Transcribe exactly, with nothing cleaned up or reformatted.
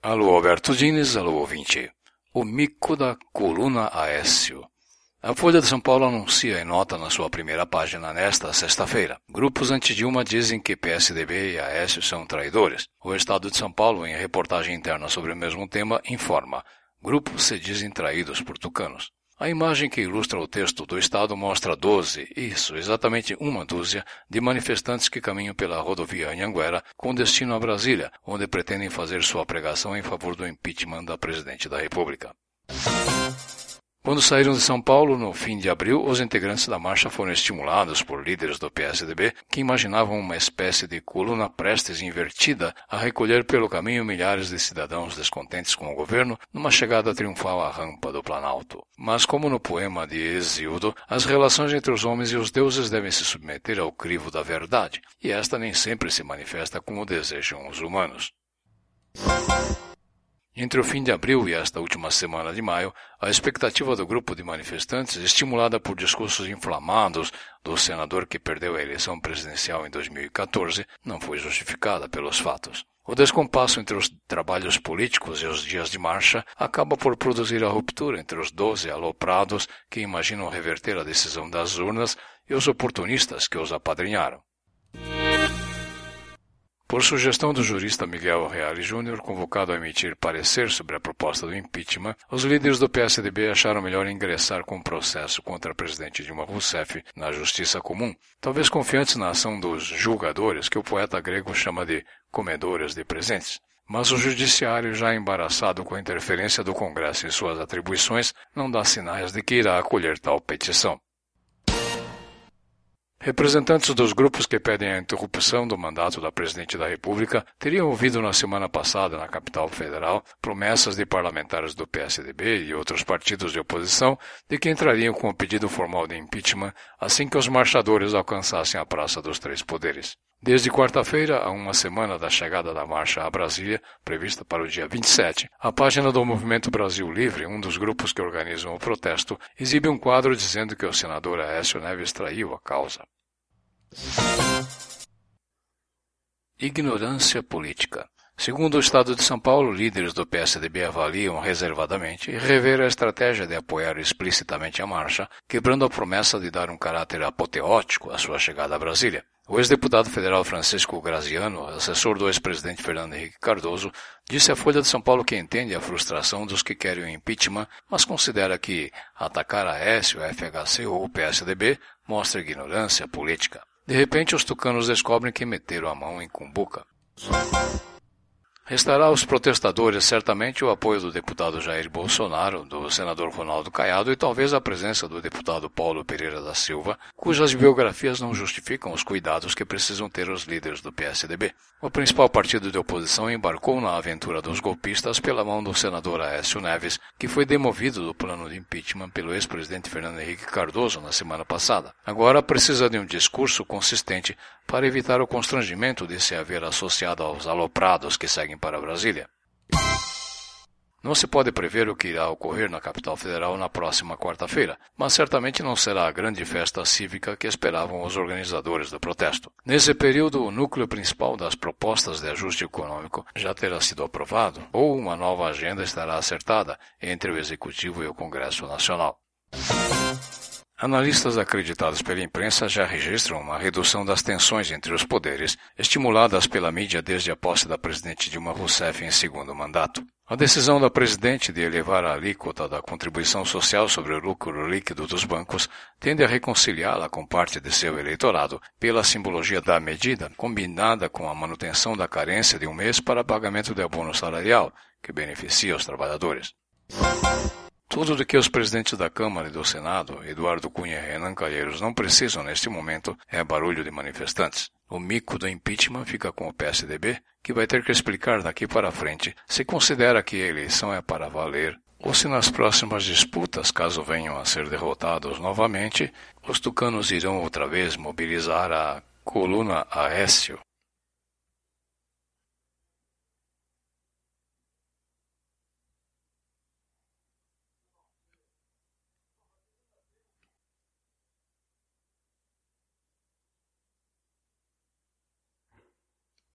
Alô Alberto Diniz, alô ouvinte. O mico da coluna Aécio. A Folha de São Paulo anuncia em nota na sua primeira página nesta sexta-feira. Grupos anti-Dilma dizem que P S D B e Aécio são traidores. O Estado de São Paulo, em reportagem interna sobre o mesmo tema, informa: grupos se dizem traídos por tucanos. A imagem que ilustra o texto do Estado mostra doze, isso, exatamente uma dúzia, de manifestantes que caminham pela rodovia Anhanguera com destino a Brasília, onde pretendem fazer sua pregação em favor do impeachment da Presidente da República. Quando saíram de São Paulo, no fim de abril, os integrantes da marcha foram estimulados por líderes do P S D B que imaginavam uma espécie de coluna prestes invertida a recolher pelo caminho milhares de cidadãos descontentes com o governo numa chegada triunfal à rampa do Planalto. Mas como no poema de Hesíodo, as relações entre os homens e os deuses devem se submeter ao crivo da verdade, e esta nem sempre se manifesta como desejam os humanos. Entre o fim de abril e esta última semana de maio, a expectativa do grupo de manifestantes, estimulada por discursos inflamados do senador que perdeu a eleição presidencial em dois mil e quatorze, não foi justificada pelos fatos. O descompasso entre os trabalhos políticos e os dias de marcha acaba por produzir a ruptura entre os doze aloprados que imaginam reverter a decisão das urnas e os oportunistas que os apadrinharam. Por sugestão do jurista Miguel Reale Júnior, convocado a emitir parecer sobre a proposta do impeachment, os líderes do P S D B acharam melhor ingressar com um processo contra a presidente Dilma Rousseff na Justiça Comum, talvez confiantes na ação dos julgadores, que o poeta grego chama de comedores de presentes. Mas o judiciário, já embaraçado com a interferência do Congresso em suas atribuições, não dá sinais de que irá acolher tal petição. Representantes dos grupos que pedem a interrupção do mandato da Presidente da República teriam ouvido na semana passada, na capital federal, promessas de parlamentares do P S D B e outros partidos de oposição de que entrariam com o pedido formal de impeachment assim que os marchadores alcançassem a Praça dos Três Poderes. Desde quarta-feira, a uma semana da chegada da marcha a Brasília, prevista para o dia vinte e sete, a página do Movimento Brasil Livre, um dos grupos que organizam o protesto, exibe um quadro dizendo que o senador Aécio Neves traiu a causa. Ignorância política. Segundo o Estado de São Paulo, líderes do P S D B avaliam reservadamente rever a estratégia de apoiar explicitamente a marcha, quebrando a promessa de dar um caráter apoteótico à sua chegada a Brasília. O ex-deputado federal Francisco Graziano, assessor do ex-presidente Fernando Henrique Cardoso, disse à Folha de São Paulo que entende a frustração dos que querem o impeachment, mas considera que atacar a Aécio, a F H C ou o P S D B mostra ignorância política. De repente, os tucanos descobrem que meteram a mão em cumbuca. Restará aos protestadores certamente o apoio do deputado Jair Bolsonaro, do senador Ronaldo Caiado e talvez a presença do deputado Paulo Pereira da Silva, cujas biografias não justificam os cuidados que precisam ter os líderes do P S D B. O principal partido de oposição embarcou na aventura dos golpistas pela mão do senador Aécio Neves, que foi demovido do plano de impeachment pelo ex-presidente Fernando Henrique Cardoso na semana passada. Agora precisa de um discurso consistente para evitar o constrangimento de se haver associado aos aloprados que seguem para Brasília. Não se pode prever o que irá ocorrer na capital federal na próxima quarta-feira, mas certamente não será a grande festa cívica que esperavam os organizadores do protesto. Nesse período, o núcleo principal das propostas de ajuste econômico já terá sido aprovado, ou uma nova agenda estará acertada entre o Executivo e o Congresso Nacional. Analistas acreditados pela imprensa já registram uma redução das tensões entre os poderes, estimuladas pela mídia desde a posse da presidente Dilma Rousseff em segundo mandato. A decisão da presidente de elevar a alíquota da contribuição social sobre o lucro líquido dos bancos tende a reconciliá-la com parte de seu eleitorado pela simbologia da medida, combinada com a manutenção da carência de um mês para pagamento de abono salarial, que beneficia os trabalhadores. Tudo de que os presidentes da Câmara e do Senado, Eduardo Cunha e Renan Calheiros, não precisam neste momento é barulho de manifestantes. O mico do impeachment fica com o P S D B, que vai ter que explicar daqui para frente se considera que a eleição é para valer ou se nas próximas disputas, caso venham a ser derrotados novamente, os tucanos irão outra vez mobilizar a coluna Aécio.